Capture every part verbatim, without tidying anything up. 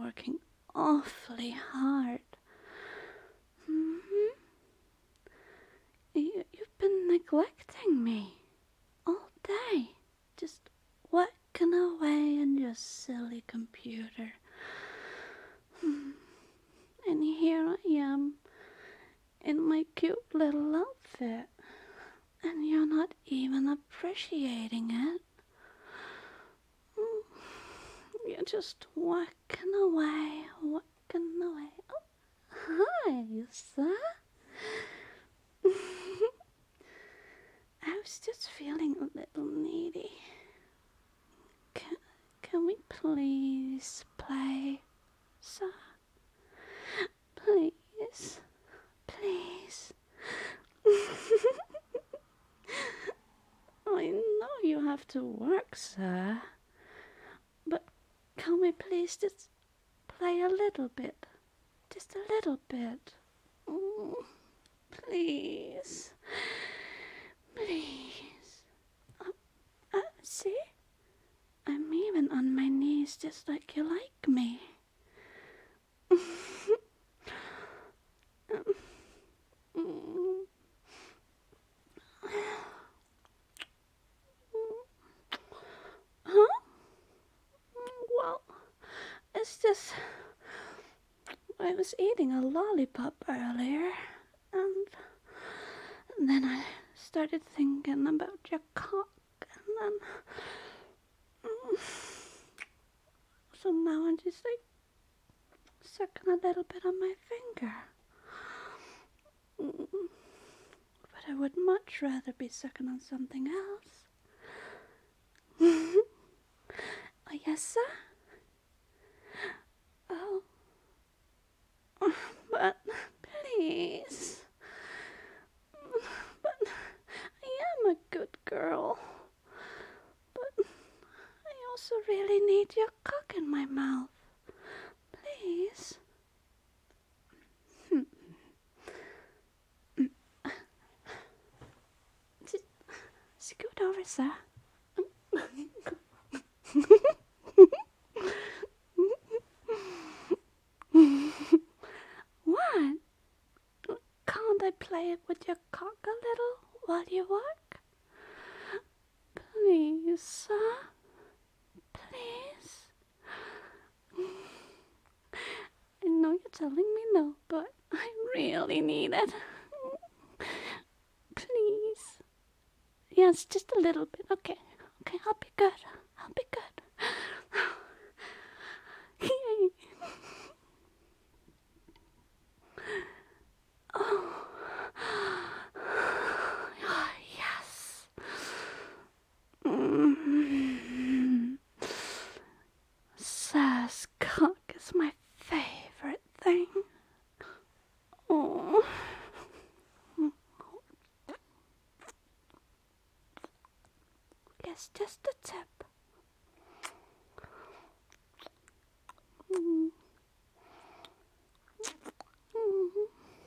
working awfully hard. Mm-hmm. You, you've been neglecting me all day, just working away on your silly computer. Hmm. And here I am, in my cute little outfit, and you're not even appreciating it. You're just working away, working away. Oh, hi, sir. I was just feeling a little needy. Can, can we please play, sir? Please, please. I know you have to work, sir. But can we please just play a little bit? Just a little bit. Mm, please. Please. Uh, uh, see? I'm even on my knees just like you like me. um, huh? Well, it's just I was eating a lollipop earlier, and then I started thinking about your cock, and then mm, so now I'm just like sucking a little bit on my finger. Mm, but I would much rather be sucking on something else. Oh, yes, sir? Oh, but please. But I am a good girl. But I also really need your cock in my mouth. Please. Hmm. Scoot over, sir. What? Can't I play with your cock a little while you work? Please, sir. Please. I know you're telling me no, but I really need it. Please. Yes, just a little bit. Okay. Okay, I'll be good. I'll be good. Yay. Oh. Oh, yes. Mm. Sir's cock is my favorite thing. Oh. Yes, just a tip. Mm. Mm-hmm.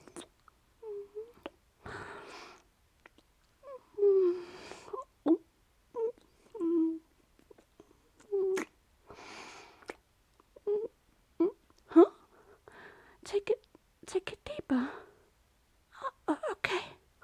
Mm-hmm. Huh? Take it, take it deeper. Uh, okay.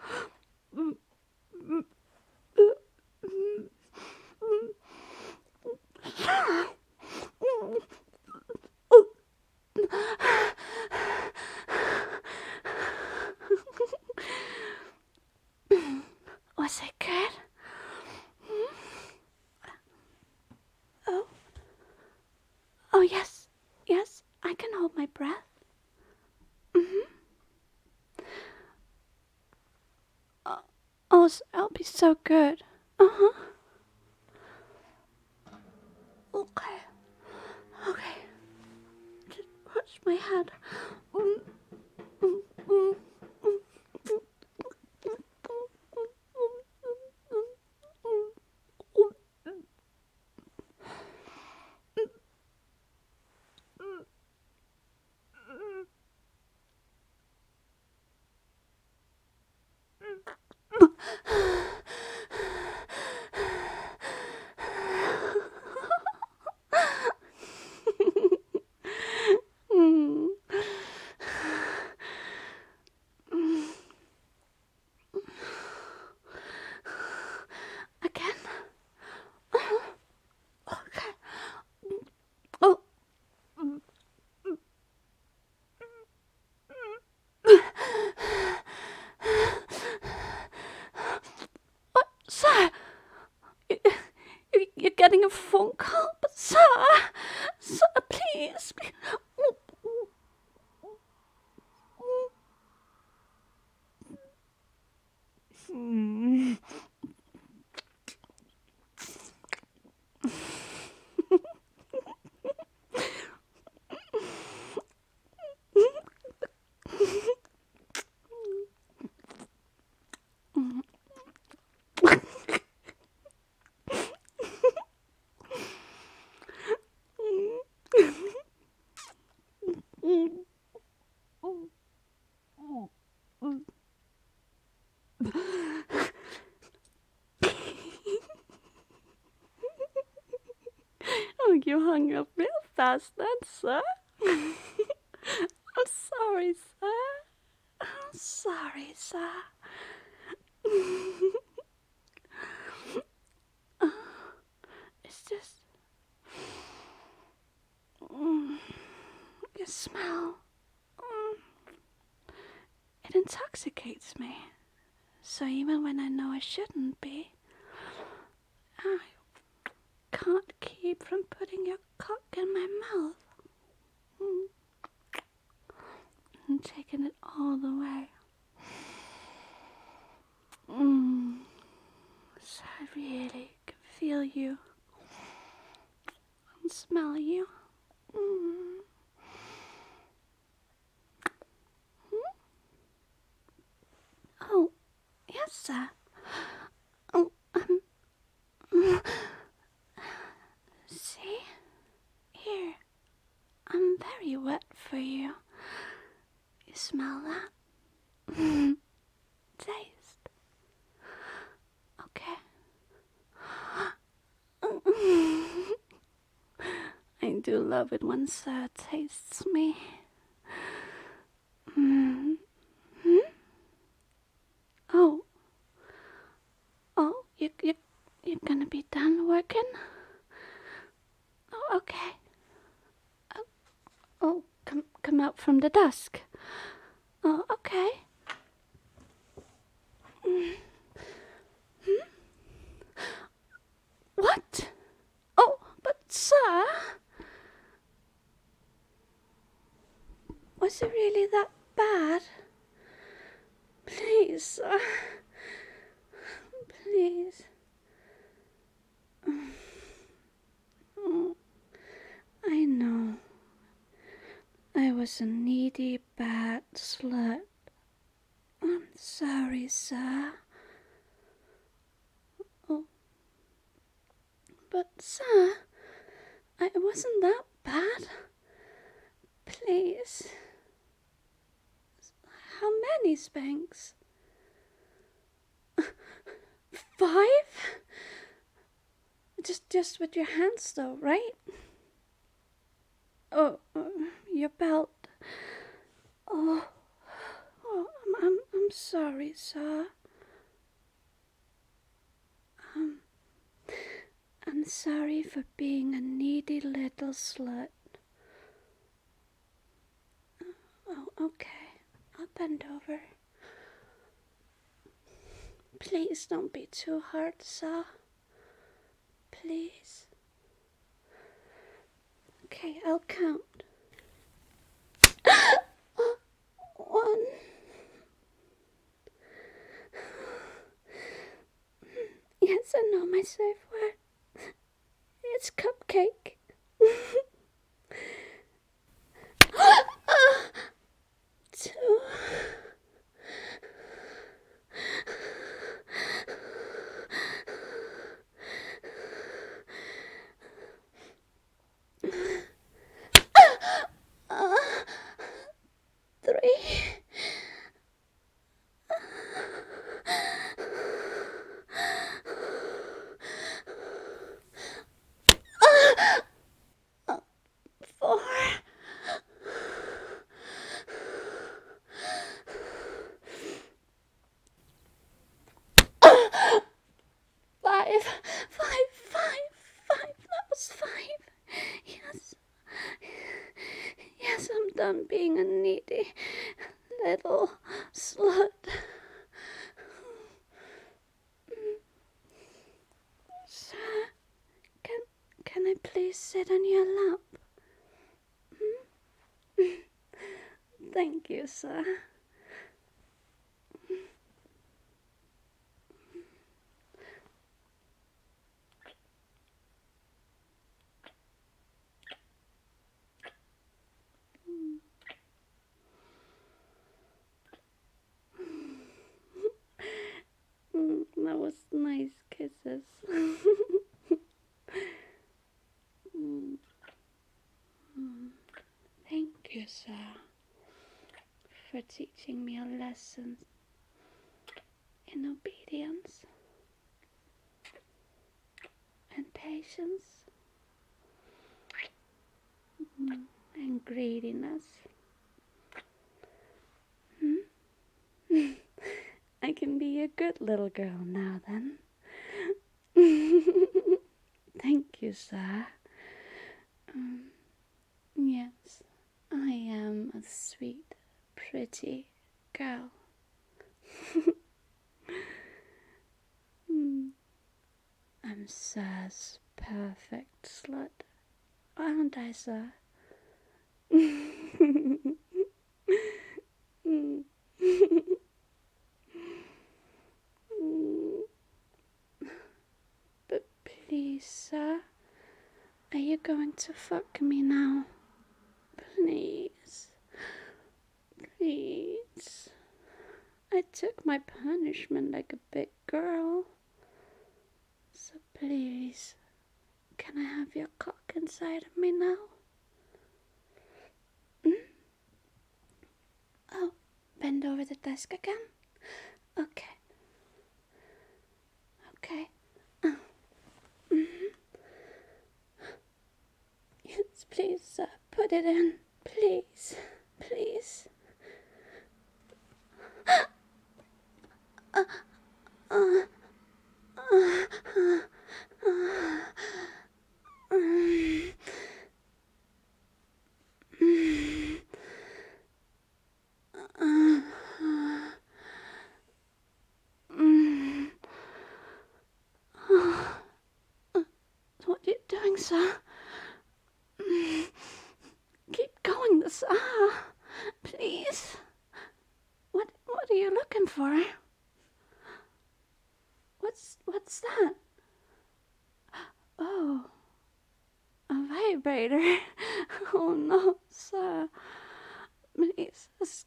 Was it good? Hmm? Oh. Oh, yes. Yes, I can hold my breath. Mm-hmm. Uh, oh, I'll be so good. Uh-huh. Okay. Okay. Just watch my head. Mm, mm, mm, mm, mm, You hung up real fast then, sir. I'm sorry, sir. I'm sorry, sir. It's just... Mm, your smell. Mm, it intoxicates me. So even when I know I shouldn't be, I can't keep from putting your cock in my mouth. Mm. And taking it all the way. Mm. So I really can feel you and smell you. Mm. Hmm? Oh, yes, sir. Oh, um, mm. See? Here. I'm very wet for you. You smell that? Mm. Taste. Okay. I do love it when sir tastes me. Mm. Hmm? Oh. Oh, you, you, you're gonna be done working? Oh, okay. Oh, oh come, come out from the dusk. Oh, okay. Mm. Hmm? What? Oh, but sir, was it really that bad? Please, sir. Please. Oh, I know. I was a needy, bad slut. I'm sorry, sir. Oh, but sir, I wasn't that bad. Please. How many spanks? Five? Just, just with your hands, though, right? Oh, uh, your belt. Oh, oh, I'm, I'm, I'm sorry, sir. Um, I'm sorry for being a needy little slut. Oh, okay. I'll bend over. Please don't be too hard, sir. Please. Okay, I'll count. One. Yes, I know my safe word. It's cupcake. Two. Uh, three. Uh, four. Five, five, five, five. That was five. Yes. Yes, I'm done being a needy little slut. Sir, can, can I please sit on your lap? Hmm? Thank you, sir. Mm, that was nice kisses. Mm. Mm. Thank you, sir, for teaching me a lesson in obedience and patience and greediness. Hmm? I can be a good little girl now, then. Thank you, sir. Um, yes, I am a sweet, pretty girl. Hmm. I'm sir's perfect slut, aren't I, sir? But please, sir, are you going to fuck me now? Please. Please. I took my punishment like a big girl. So please, can I have your cock inside of me now? Mm? Oh, bend over the desk again? Okay. Okay. Uh, mm-hmm. Yes, please, sir, put it in. Please. Please. Uh, uh, uh, uh, uh, um, mm, uh, mm, uh, what are you doing, sir? Mm, keep going, sir. Please. What what are you looking for? What's what's that? Oh, a vibrator. Oh no, sir. Please.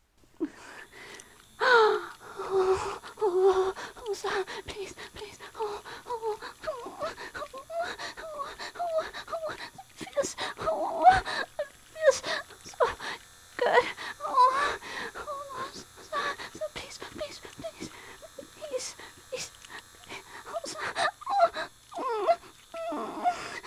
Oh, oh, oh, oh, sir, please, please. Oh, oh, oh, oh, oh, oh, oh, it feels, oh, it feels so good. Oh, oh, sir, sir, please, please, please, please, please. Oh, sir, oh, mm, mm.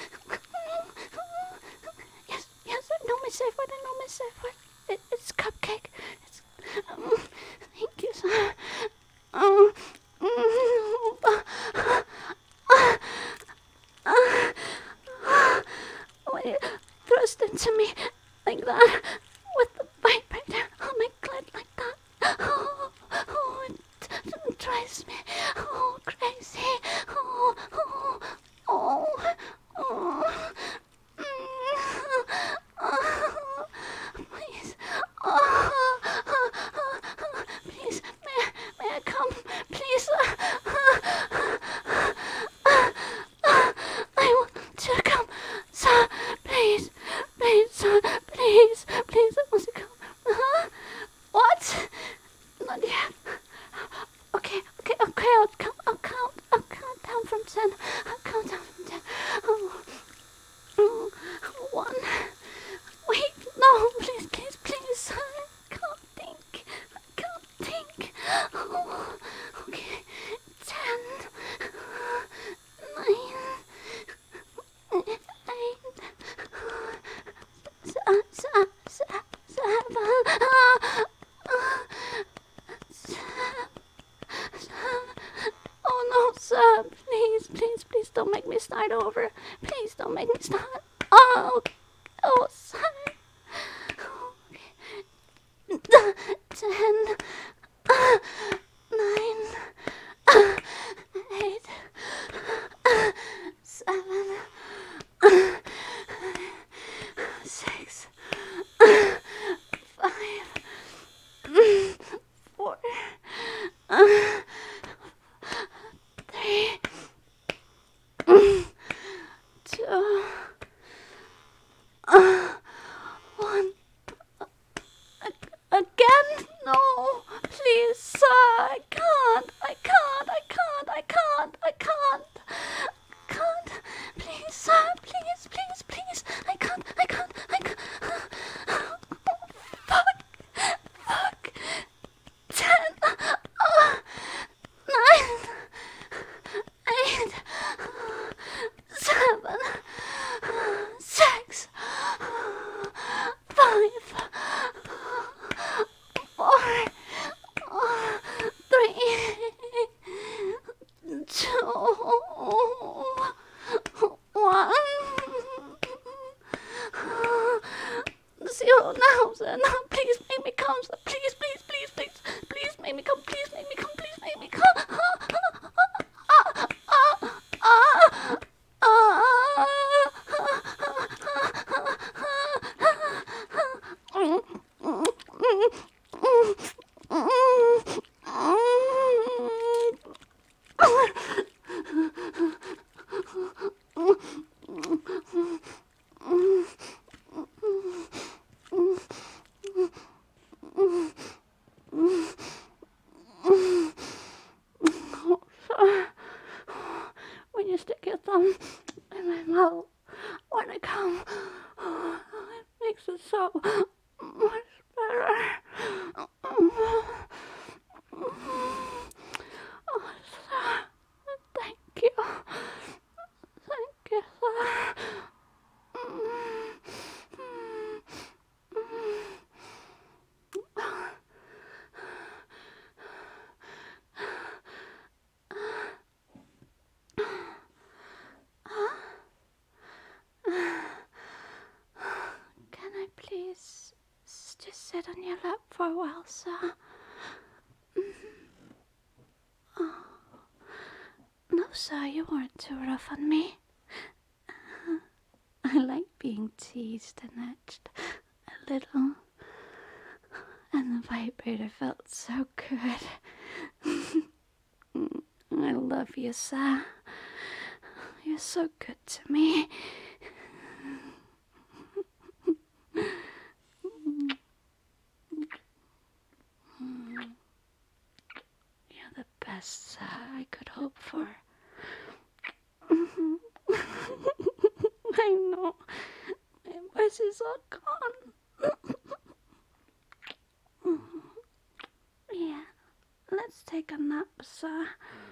Yes, yes, I know my safe word, I know my safe word. It, it's cupcake. It's, um, thank you, sir. Um, mm, uh, uh, uh, when you thrust into me like that, with the vibrator on my clit like that, oh, oh, it, it drives me, oh, crazy, oh, oh, oh, oh, mm, oh, please, oh, please, may, may I come, please, I want to come, sir, please, please, sir, please, please, I want to come, huh? What? Not yet. Okay, okay, okay, I'll count, I'll count, I'll count down from ten, I'll count down from ten, oh, oh, one, wait, no, please, please, please, sir, I can't think, I can't think, oh, okay, ten, nine, eight, seven, seven, seven, oh no, sir, please, please, please don't make me start over. Please don't make me start. Oh, oh, sir. Ten, nine, eight, seven, six, five, four, three, two, one. Again? No, please, sir. when you stick your thumb in my mouth when I come. Oh, it makes it so much better. Oh, sir, thank you. Thank you, sir. Can I please just sit on your lap for a while, sir? Oh. No, sir, you weren't too rough on me. I like being teased and nudged a little. And the vibrator felt so good. I love you, sir. You're so good to me. You're the best, sir, I could hope for. I know. My voice is all gone. Yeah, let's take a nap, sir.